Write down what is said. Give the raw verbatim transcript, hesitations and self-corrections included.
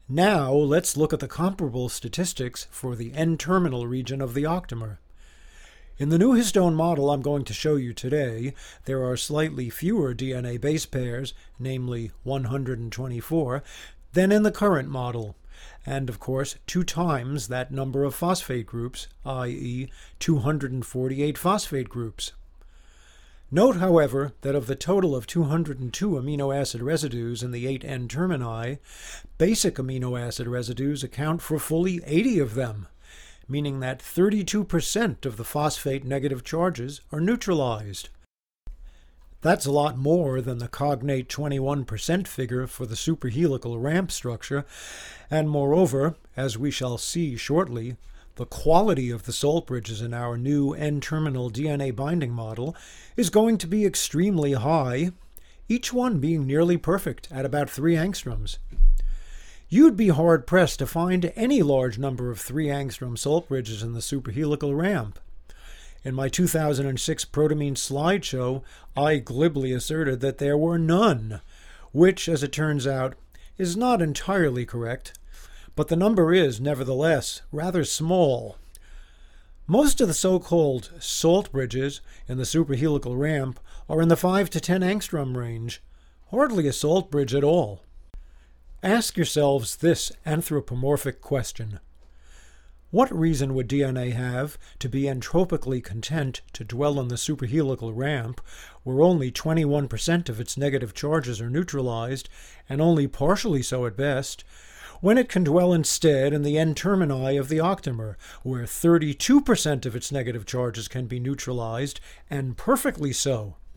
Now let's look at the comparable statistics for the N-terminal region of the octamer. In the new histone model I'm going to show you today, there are slightly fewer D N A base pairs, namely one hundred twenty-four, than in the current model, and of course two times that number of phosphate groups, that is two hundred forty-eight phosphate groups. Note, however, that of the total of two hundred two amino acid residues in the eight N-termini, basic amino acid residues account for fully eighty of them, meaning that thirty-two percent of the phosphate negative charges are neutralized. That's a lot more than the cognate twenty-one percent figure for the superhelical ramp structure, and moreover, as we shall see shortly, the quality of the salt bridges in our new N-terminal D N A binding model is going to be extremely high, each one being nearly perfect at about three angstroms. You'd be hard-pressed to find any large number of three angstrom salt bridges in the superhelical ramp. In my two thousand six protamine slideshow, I glibly asserted that there were none, which, as it turns out, is not entirely correct, but the number is, nevertheless, rather small. Most of the so-called salt bridges in the superhelical ramp are in the five to ten angstrom range, hardly a salt bridge at all. Ask yourselves this anthropomorphic question. What reason would D N A have to be entropically content to dwell in the superhelical ramp, where only twenty-one percent of its negative charges are neutralized, and only partially so at best, when it can dwell instead in the N-termini of the octamer, where thirty-two percent of its negative charges can be neutralized, and perfectly so?